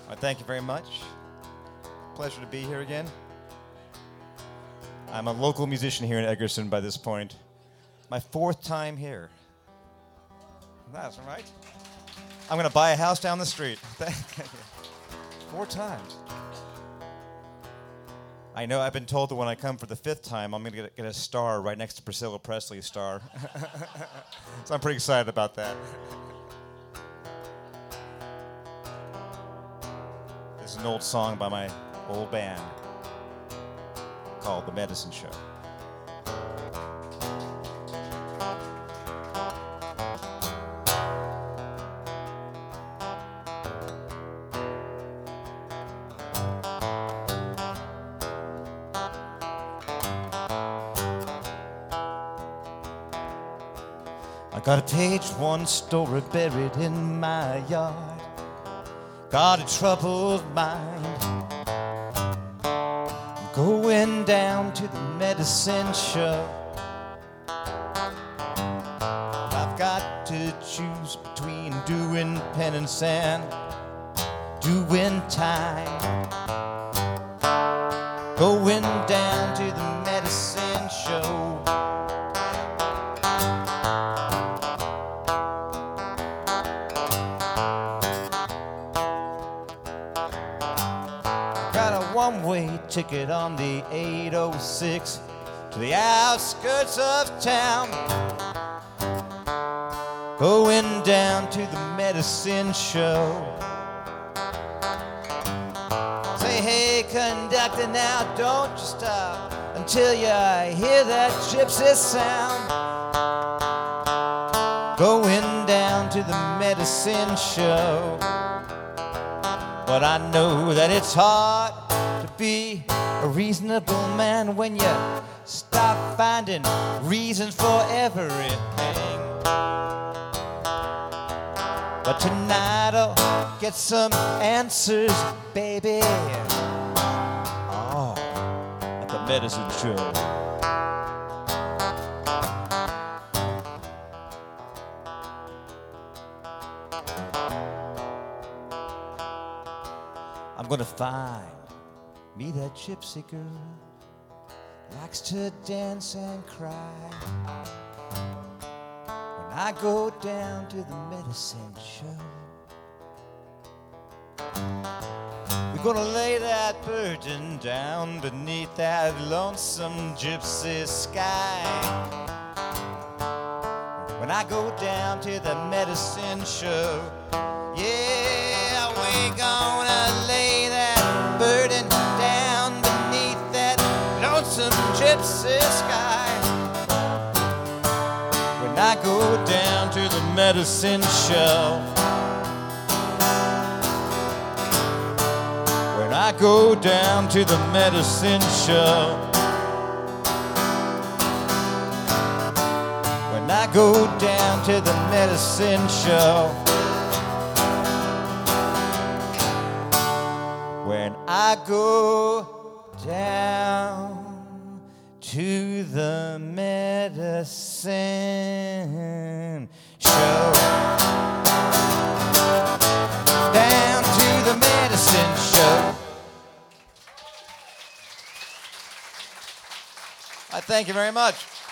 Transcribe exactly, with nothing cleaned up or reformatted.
Well, thank you very much. Pleasure to be here again. I'm a local musician here in Egerton by this point. My fourth time here. That's right. I'm going to buy a house down the street. Four times. I know I've been told that when I come for the fifth time, I'm going to get, get a star right next to Priscilla Presley's star. So I'm pretty excited about that. This is an old song by my old band called The Medicine Show. I got a page one story buried in my yard. Got a troubled mind. I'm going down to the medicine show. I've got to choose between doing penance and doing time. Going down to the medicine show. One-way ticket on the eight oh six to the outskirts of town. Going down to the medicine show. Say, hey, conductor, now don't you stop until you hear that gypsy sound. Going down to the medicine show. But I know that it's hard to be a reasonable man when you stop finding reasons for everything. But tonight I'll get some answers, baby. Oh, at the medicine show. I'm gonna find me that gypsy girl, likes to dance and cry. When I go down to the medicine show, we're gonna lay that burden down beneath that lonesome gypsy sky. When I go down to the medicine show, yeah, we're gonna lay that burden down beneath that lonesome gypsy sky. When I go down to the medicine show, when I go down to the medicine show, when I go down to the medicine show, when I go down to the medicine show. Down to the medicine show. I thank you very much.